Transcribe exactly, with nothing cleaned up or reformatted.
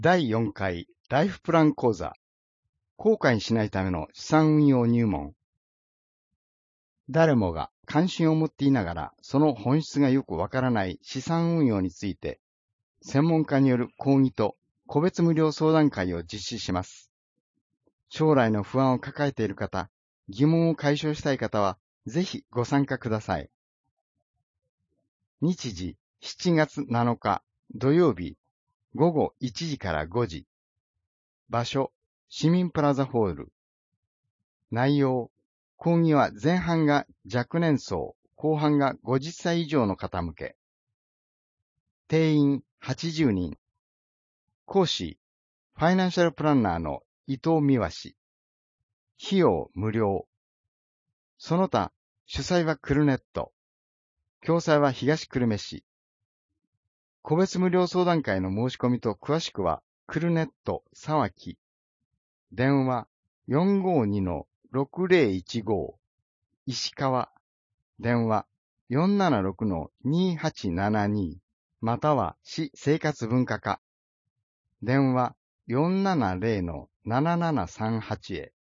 だいよんかいライフプラン講座、後悔しないための資産運用入門。誰もが関心を持っていながら、その本質がよくわからない資産運用について、専門家による講義と個別無料相談会を実施します。将来の不安を抱えている方、疑問を解消したい方は、ぜひご参加ください。日時しちがつなのか土曜日ごごいちじからごじ。場所、市民プラザホール。内容、講義は前半が若年層、後半がごじゅっさい以上の方向け。定員はちじゅうにん。講師、ファイナンシャルプランナーの伊藤美和氏。費用無料。その他、主催はクルネット。共催は東久留米市。個別無料相談会の申し込みと詳しくは、クルネット沢木。電話 よんごにのろくぜろいちご。石川。電話 よんななろくのにはちななに。または市生活文化課。電話 よんななぜろのななななさんはち へ。